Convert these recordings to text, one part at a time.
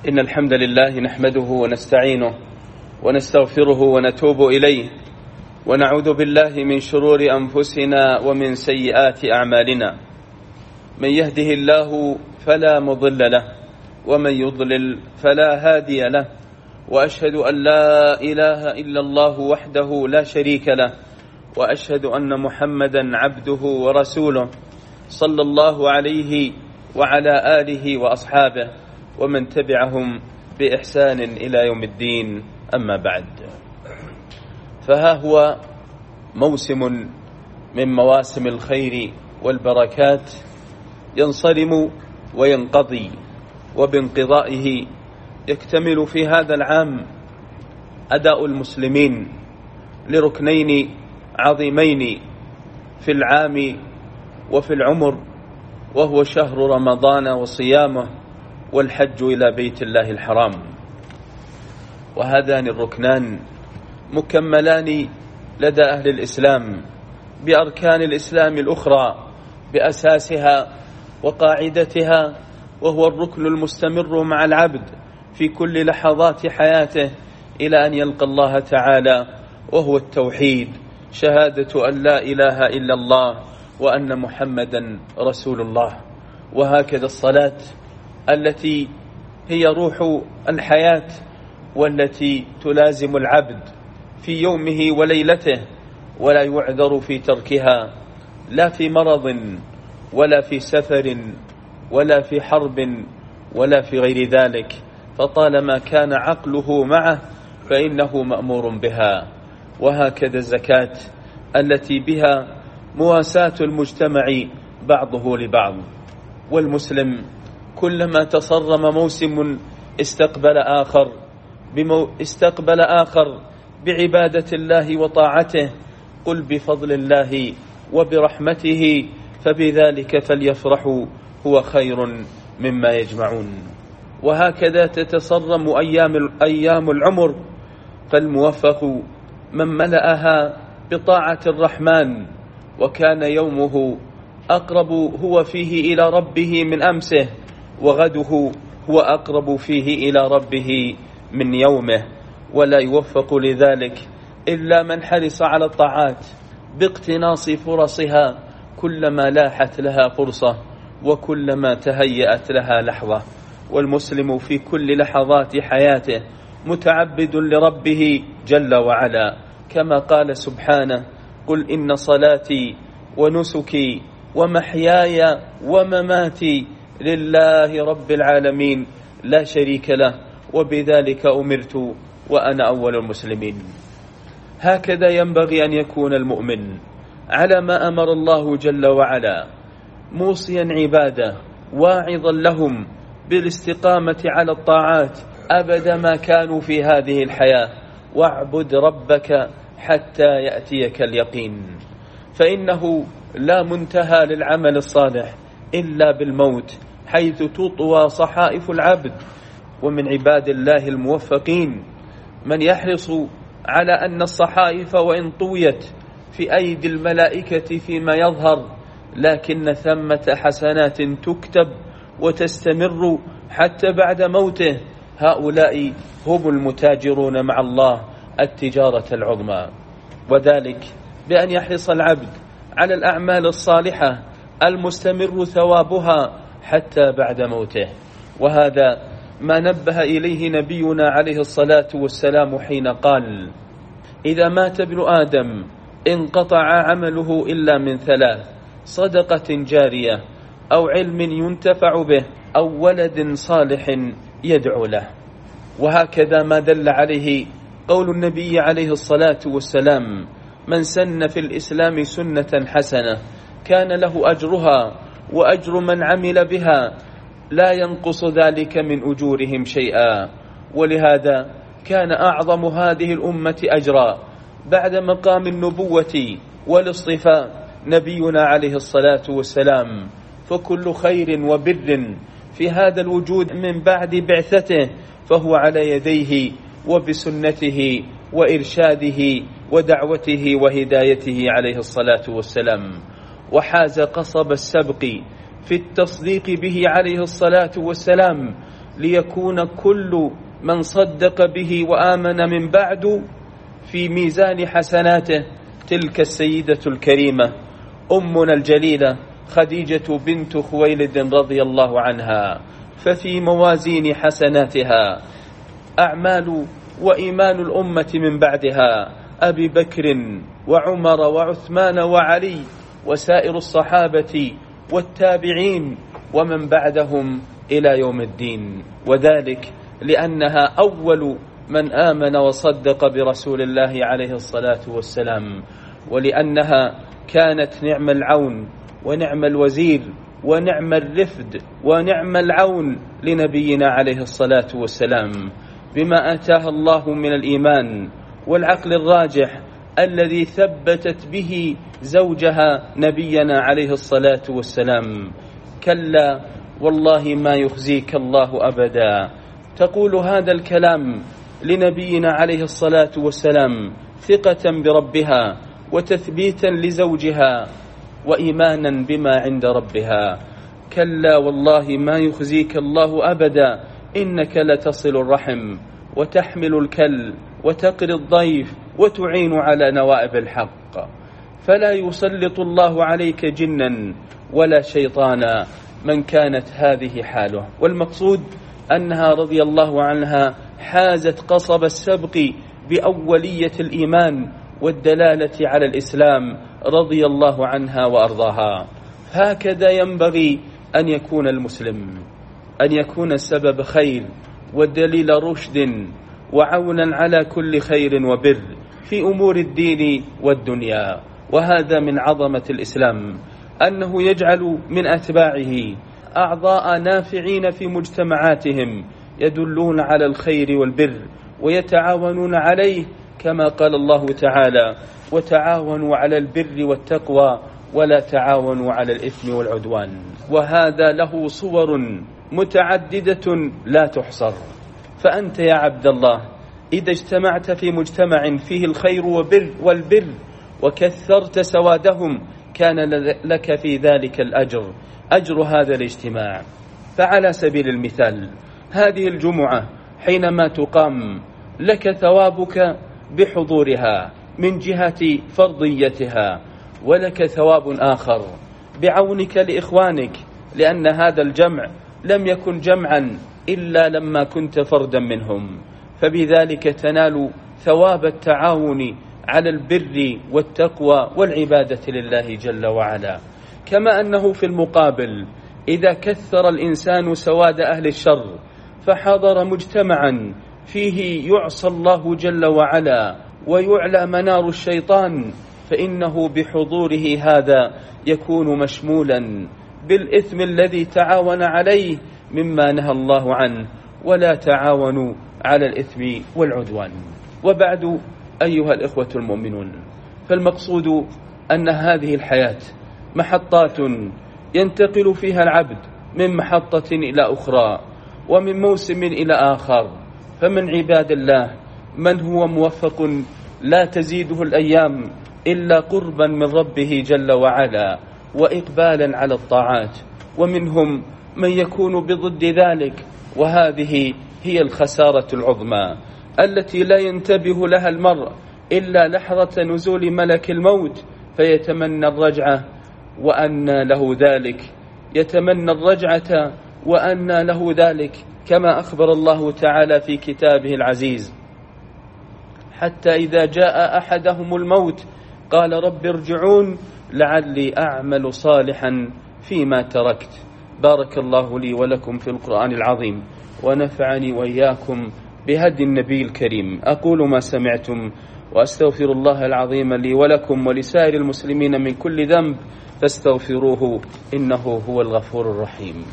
إن الحمد لله نحمده ونستعينه ونستغفره ونتوب إليه ونعوذ بالله من شرور أنفسنا ومن سيئات أعمالنا. من يهده الله فلا مضل له ومن يضلل فلا هادي له، وأشهد أن لا إله إلا الله وحده لا شريك له، وأشهد أن محمدا عبده ورسوله صلى الله عليه وعلى آله وأصحابه ومن تبعهم بإحسان إلى يوم الدين. أما بعد، فها هو موسم من مواسم الخير والبركات ينصرم وينقضي، وبانقضائه يكتمل في هذا العام أداء المسلمين لركنين عظيمين في العام وفي العمر، وهو شهر رمضان وصيامه والحج إلى بيت الله الحرام. وهذان الركنان مكملان لدى أهل الإسلام بأركان الإسلام الأخرى بأساسها وقاعدتها، وهو الركن المستمر مع العبد في كل لحظات حياته إلى أن يلقى الله تعالى، وهو التوحيد، شهادة أن لا إله إلا الله وأن محمدا رسول الله. وهكذا الصلاة التي هي روح الحياة والتي تلازم العبد في يومه وليلته، ولا يعذر في تركها، لا في مرض ولا في سفر ولا في حرب ولا في غير ذلك، فطالما كان عقله معه فإنه مأمور بها. وهكذا الزكاة التي بها مواساة المجتمع بعضه لبعض. والمسلم كلما تصرم موسم استقبل آخر بعبادة الله وطاعته، قل بفضل الله وبرحمته فبذلك فليفرحوا هو خير مما يجمعون. وهكذا تتصرم أيام العمر، فالموفق من ملأها بطاعة الرحمن وكان يومه أقرب هو فيه إلى ربه من أمسه، وغده هو أقرب فيه إلى ربه من يومه. ولا يوفق لذلك إلا من حرص على الطاعات باقتناص فرصها كلما لاحت لها فرصة وكلما تهيأت لها لحظة. والمسلم في كل لحظات حياته متعبد لربه جل وعلا، كما قال سبحانه: قل إن صلاتي ونسكي ومحياي ومماتي لله رب العالمين لا شريك له وبذلك أمرت وأنا أول المسلمين. هكذا ينبغي أن يكون المؤمن على ما أمر الله جل وعلا، موصيا عباده واعظا لهم بالاستقامة على الطاعات أبد ما كانوا في هذه الحياة، واعبد ربك حتى يأتيك اليقين، فإنه لا منتهى للعمل الصالح إلا بالموت، حيث تطوى صحائف العبد. ومن عباد الله الموفقين من يحرص على أن الصحائف وإن طويت في أيدي الملائكة فيما يظهر، لكن ثمة حسنات تكتب وتستمر حتى بعد موته. هؤلاء هم المتاجرون مع الله التجارة العظمى. وذلك بأن يحرص العبد على الأعمال الصالحة المستمر ثوابها حتى بعد موته. وهذا ما نبه إليه نبينا عليه الصلاة والسلام حين قال: إذا مات ابن آدم انقطع عمله إلا من ثلاث: صدقة جارية أو علم ينتفع به أو ولد صالح يدعو له. وهكذا ما دل عليه قول النبي عليه الصلاة والسلام: من سن في الإسلام سنة حسنة كان له أجرها وأجر من عمل بها لا ينقص ذلك من أجورهم شيئا. ولهذا كان أعظم هذه الأمة أجرا بعد مقام النبوة والاصطفاء نبينا عليه الصلاة والسلام، فكل خير وبر في هذا الوجود من بعد بعثته فهو على يديه وبسنته وإرشاده ودعوته وهدايته عليه الصلاة والسلام. وحاز قصب السبق في التصديق به عليه الصلاة والسلام ليكون كل من صدق به وآمن من بعد في ميزان حسناته تلك السيدة الكريمة أمنا الجليلة خديجة بنت خويلد رضي الله عنها، ففي موازين حسناتها أعمال وإيمان الأمة من بعدها أبي بكر وعمر وعثمان وعلي وسائر الصحابة والتابعين ومن بعدهم إلى يوم الدين، وذلك لأنها أول من آمن وصدق برسول الله عليه الصلاة والسلام، ولأنها كانت نعم العون ونعم الوزير ونعم الرفد ونعم العون لنبينا عليه الصلاة والسلام، بما آتاها الله من الإيمان والعقل الراجح الذي ثبتت به زوجها نبينا عليه الصلاة والسلام. كلا والله ما يخزيك الله أبدا. تقول هذا الكلام لنبينا عليه الصلاة والسلام ثقة بربها وتثبيتا لزوجها وإيمانا بما عند ربها. كلا والله ما يخزيك الله أبدا، إنك لتصل الرحم وتحمل الكل وتقري الضيف وتعين على نوائب الحق، فلا يسلط الله عليك جنا ولا شيطانا من كانت هذه حاله. والمقصود أنها رضي الله عنها حازت قصب السبق بأولية الإيمان والدلالة على الإسلام رضي الله عنها وأرضاها. هكذا ينبغي أن يكون المسلم، أن يكون سبب خير ودليل رشد وعونا على كل خير وبر في أمور الدين والدنيا. وهذا من عظمة الإسلام أنه يجعل من أتباعه أعضاء نافعين في مجتمعاتهم يدلون على الخير والبر ويتعاونون عليه، كما قال الله تعالى: وتعاونوا على البر والتقوى ولا تعاونوا على الإثم والعدوان. وهذا له صور متعددة لا تحصر. فأنت يا عبد الله إذا اجتمعت في مجتمع فيه الخير والبر وكثرت سوادهم كان لك في ذلك الأجر، أجر هذا الاجتماع. فعلى سبيل المثال هذه الجمعة حينما تقام لك ثوابك بحضورها من جهة فرضيتها، ولك ثواب آخر بعونك لإخوانك، لأن هذا الجمع لم يكن جمعا إلا لما كنت فردا منهم، فبذلك تنال ثواب التعاون على البر والتقوى والعبادة لله جل وعلا. كما أنه في المقابل إذا كثر الإنسان سواد أهل الشر فحضر مجتمعا فيه يعصى الله جل وعلا ويعلى منار الشيطان، فإنه بحضوره هذا يكون مشمولا بالإثم الذي تعاون عليه مما نهى الله عنه، ولا تعاونوا على الإثم والعدوان. وبعد أيها الإخوة المؤمنون، فالمقصود أن هذه الحياة محطات ينتقل فيها العبد من محطة إلى أخرى ومن موسم إلى آخر. فمن عباد الله من هو موفق لا تزيده الأيام إلا قربا من ربه جل وعلا وإقبالا على الطاعات، ومنهم من يكون بضد ذلك، وهذه هي الخسارة العظمى التي لا ينتبه لها المرء إلا لحظة نزول ملك الموت فيتمنى الرجعة وأن له ذلك، يتمنى الرجعة وأن له ذلك، كما أخبر الله تعالى في كتابه العزيز: حتى إذا جاء أحدهم الموت قال رب ارجعون لعلي أعمل صالحا فيما تركت. بارك الله لي ولكم في القرآن العظيم ونفعني وإياكم بهدي النبي الكريم. أقول ما سمعتم وأستغفر الله العظيم لي ولكم ولسائر المسلمين من كل ذنب فاستغفروه إنه هو الغفور الرحيم.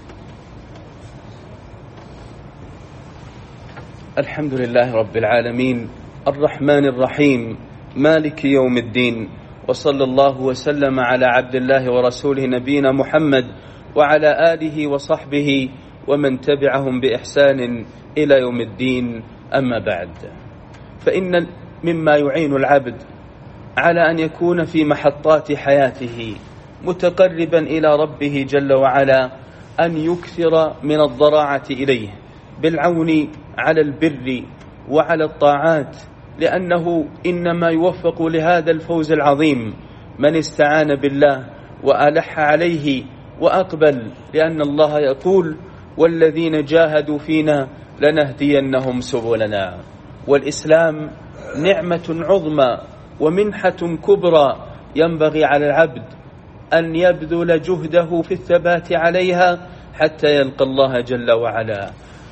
الحمد لله رب العالمين الرحمن الرحيم مالك يوم الدين، وصلى الله وسلم على عبد الله ورسوله نبينا محمد وعلى آله وصحبه ومن تبعهم بإحسان إلى يوم الدين. أما بعد، فإن مما يعين العبد على أن يكون في محطات حياته متقربا إلى ربه جل وعلا أن يكثر من الضراعة إليه بالعون على البر وعلى الطاعات، لأنه إنما يوفق لهذا الفوز العظيم من استعان بالله وألح عليه وأقبل، لأن الله يقول: والذين جاهدوا فينا لنهدينهم سبلنا. والإسلام نعمة عظمى ومنحة كبرى، ينبغي على العبد أن يبذل جهده في الثبات عليها حتى يلقى الله جل وعلا.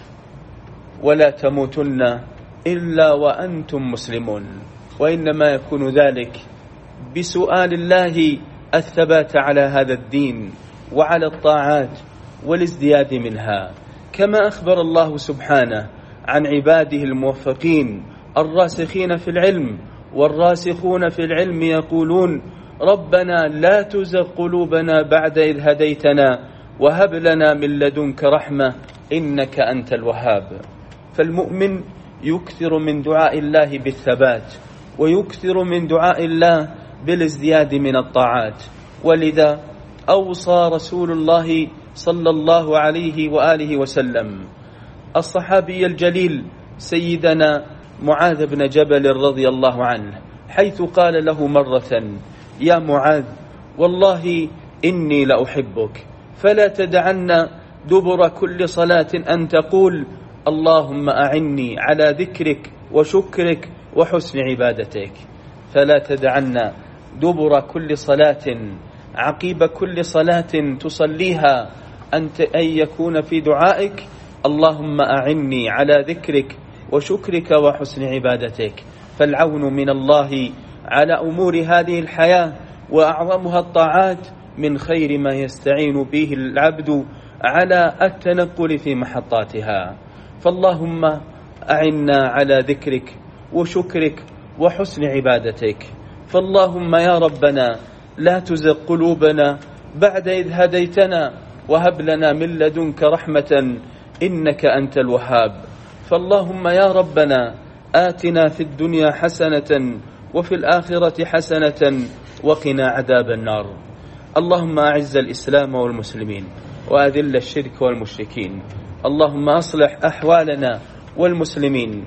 ولا تموتن إلا وأنتم مسلمون، وإنما يكون ذلك بسؤال الله الثبات على هذا الدين وعلى الطاعات والازدياد منها، كما أخبر الله سبحانه عن عباده الموفقين الراسخين في العلم. والراسخون في العلم يقولون: ربنا لا تزغ قلوبنا بعد إذ هديتنا وهب لنا من لدنك رحمة إنك أنت الوهاب. فالمؤمن يكثر من دعاء الله بالثبات، ويكثر من دعاء الله بالازدياد من الطاعات. ولذا أوصى رسول الله صلى الله عليه وآله وسلم الصحابي الجليل سيدنا معاذ بن جبل رضي الله عنه، حيث قال له مرة: يا معاذ، والله إني لأحبك، فلا تدعن دبر كل صلاة أن تقول: اللهم أعني على ذكرك وشكرك وحسن عبادتك. فلا تدعن دبر كل صلاة، عقيب كل صلاة تصليها، أن يكون في دعائك: اللهم أعني على ذكرك وشكرك وحسن عبادتك. فالعون من الله على أمور هذه الحياة وأعظمها الطاعات من خير ما يستعين به العبد على التنقل في محطاتها. فاللهم أعنا على ذكرك وشكرك وحسن عبادتك. فاللهم يا ربنا لا تزغ قلوبنا بعد إذ هديتنا وهب لنا من لدنك رحمة إنك أنت الوهاب. فاللهم يا ربنا آتنا في الدنيا حسنة وفي الآخرة حسنة وقنا عذاب النار. اللهم أعز الإسلام والمسلمين وأذل الشرك والمشركين. اللهم أصلح أحوالنا والمسلمين.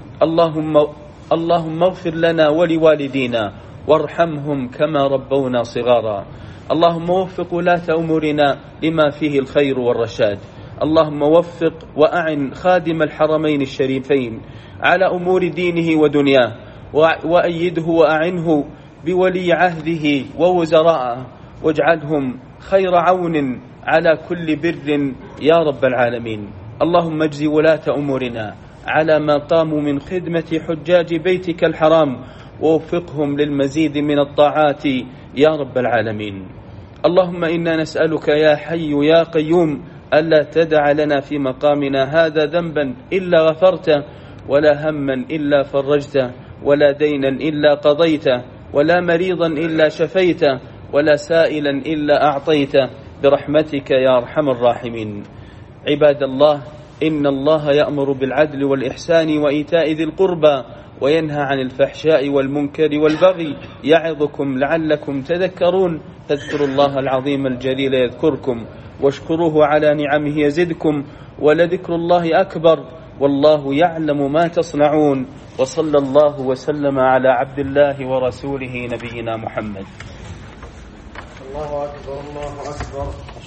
اللهم اغفر لنا ولوالدينا وارحمهم كما ربونا صغارا. اللهم وفق ولاة أمورنا لما فيه الخير والرشاد. اللهم وفق وأعن خادم الحرمين الشريفين على أمور دينه ودنياه، وأيده وأعنه بولي عهده ووزراءه، واجعلهم خير عون على كل بر يا رب العالمين. اللهم اجز ولاة أمورنا على ما قاموا من خدمة حجاج بيتك الحرام، ووفقهم للمزيد من الطاعات يا رب العالمين. اللهم إنا نسألك يا حي يا قيوم ألا تدع لنا في مقامنا هذا ذنبا إلا غفرته، ولا هما إلا فرجته، ولا دينا إلا قضيته، ولا مريضا إلا شفيته، ولا سائلا إلا أعطيته، برحمتك يا أرحم الراحمين. عباد الله، إن الله يأمر بالعدل والإحسان وإيتاء ذي القربى وينهى عن الفحشاء والمنكر والبغي، يعظكم لعلكم تذكرون. فاذكروا الله العظيم الجليل يذكركم، واشكروه على نعمه يزدكم، ولذكر الله أكبر، والله يعلم ما تصنعون. وصلى الله وسلم على عبد الله ورسوله نبينا محمد. الله أكبر الله أكبر.